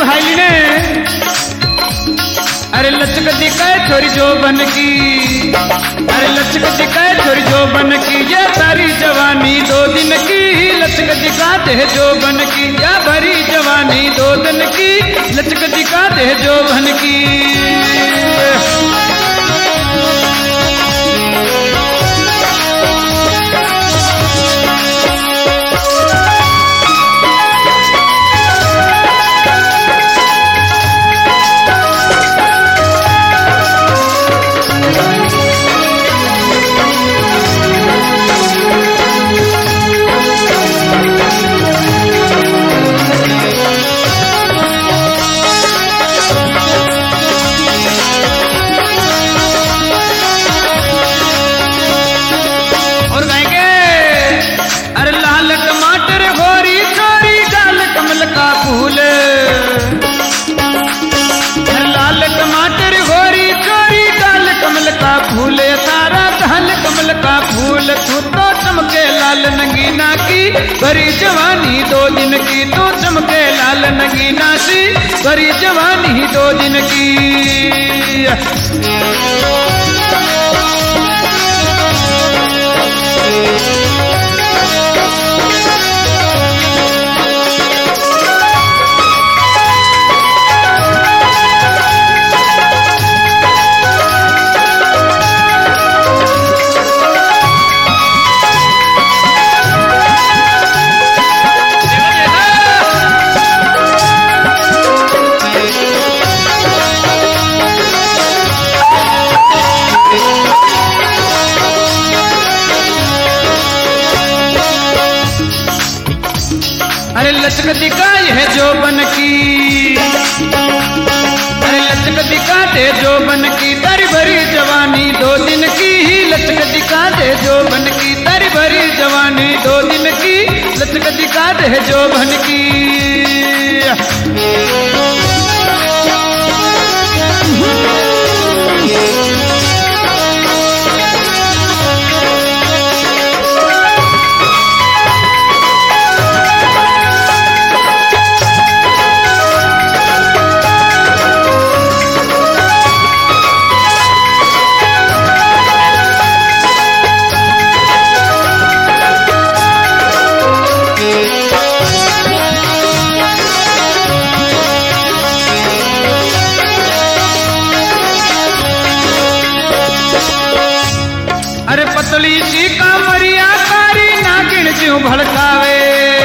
भाई ने अरे लचक दिखाए छोरी जो बन की, अरे लचक दिखाए छोरी जो बन की, ये सारी जवानी 2 दिन की। लचक दिखाते है जो बन की, या भरी जवानी 2 दिन की। लचक दिखाते है जो बन की। फूल तू तो चमके लाल नगीना की, भरी जवानी 2 दिन की। तू चमके लाल नगीना सी, भरी जवानी 2 दिन की। अरे लचक दिखाई है जो बन की, अरे लचक दिखाते जो बन की। तारी भरी जवानी 2 दिन की। लचक दिखाते जो बन की, तारी भरी जवानी 2 दिन की। लचक दिखाते है जो बन की। अरे पतली सी कामरिया कारी नागिन ज्यों भड़कावे,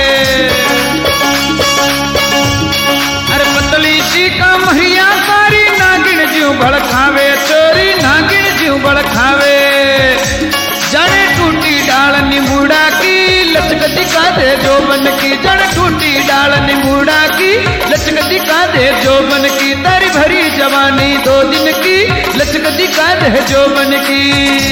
अरे पतली सी कामरिया कारी नागिन ज्यों भड़कावे। चोरी नागिन ज्यों भड़कावे, जाने टूटी डाल निमुड़ा की। लचक दिखा दे जो बन की, जाने टूटी डाल निमुड़ा की। लचक दिखा दे जो बन की, तारी भरी जवानी 2 दिन की। लचक दिखा दे जो बन की।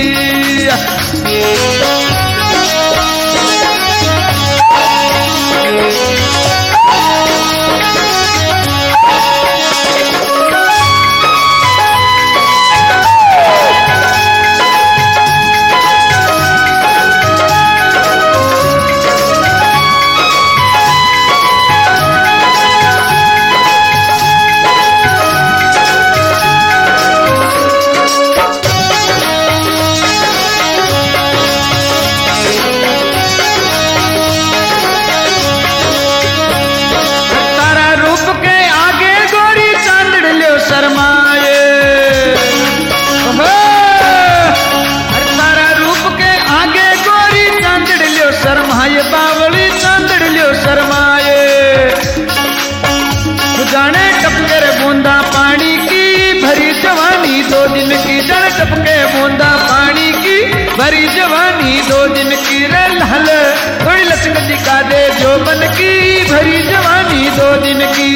शर्माए बावली चांदड़ लियो शर्माए, जाने टपके बूंदा पानी की। भरी जवानी 2 दिन की, जाने टपके बूंदा पानी की। भरी जवानी 2 दिन की। रे लाल थोड़ी लचक दिखा दे जो बन की। भरी जवानी 2 दिन की।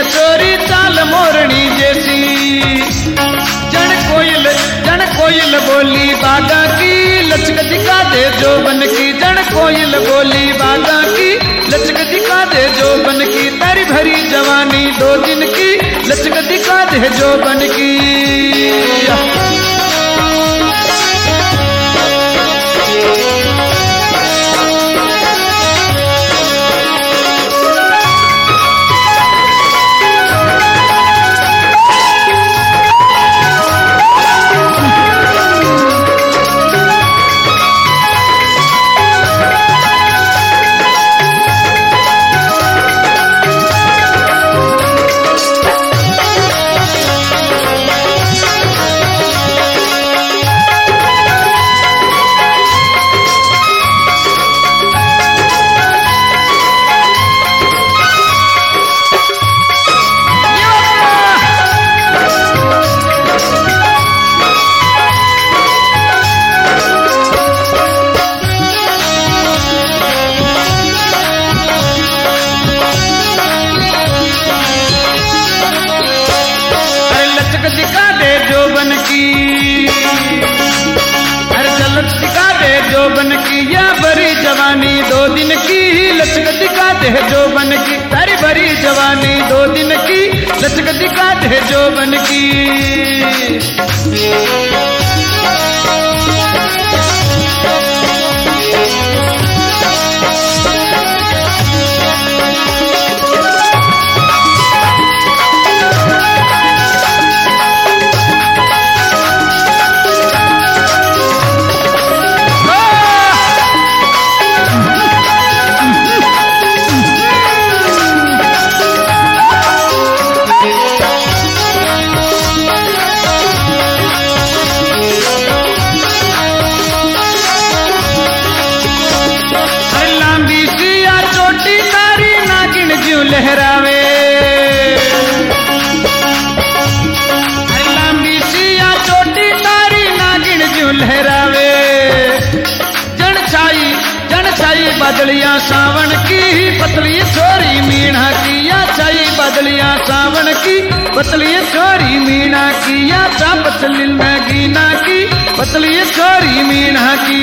चोरी चाल मोरनी जैसी। जन कोयल बोली बागा की लचक दिखा दे जोबन की। जन कोयल बोली बागा की लचक दिखा दे जोबन की। तारी भरी जवानी 2 दिन की लचक दिखा दे जोबन की। दिखा दे जोबन की। अरे झलक दिखा दे जोबन की। या बड़ी जवानी 2 दिन की लचक दिखा दे जोबन की। तारी बड़ी जवानी 2 दिन की लचक दिखा दे जोबन की। लहरावे लांबी सिया चोटी तारी नागिन ज्यों लहरावे। जन छाई बदलियां सावन की पतली छोरी मीणा की। या छाई बदलियां सावन की पतली छोरी मीणा की। या चापत गीना की पतली छोरी मीणा की।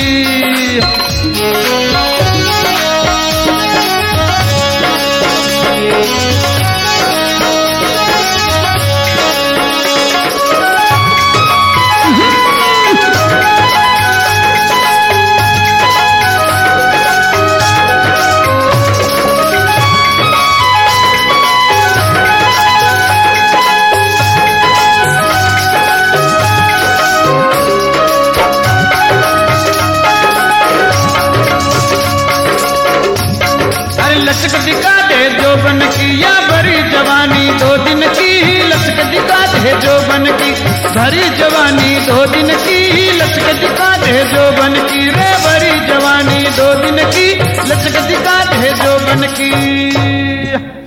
लचक दिखा दे जोबन की। या बड़ी जवानी 2 दिन की लचक दिखा दे जोबन की। भरी जवानी 2 दिन की लचक दिखा दे जोबन की। रे बड़ी जवानी 2 दिन की लचक दिखा दे जोबन की।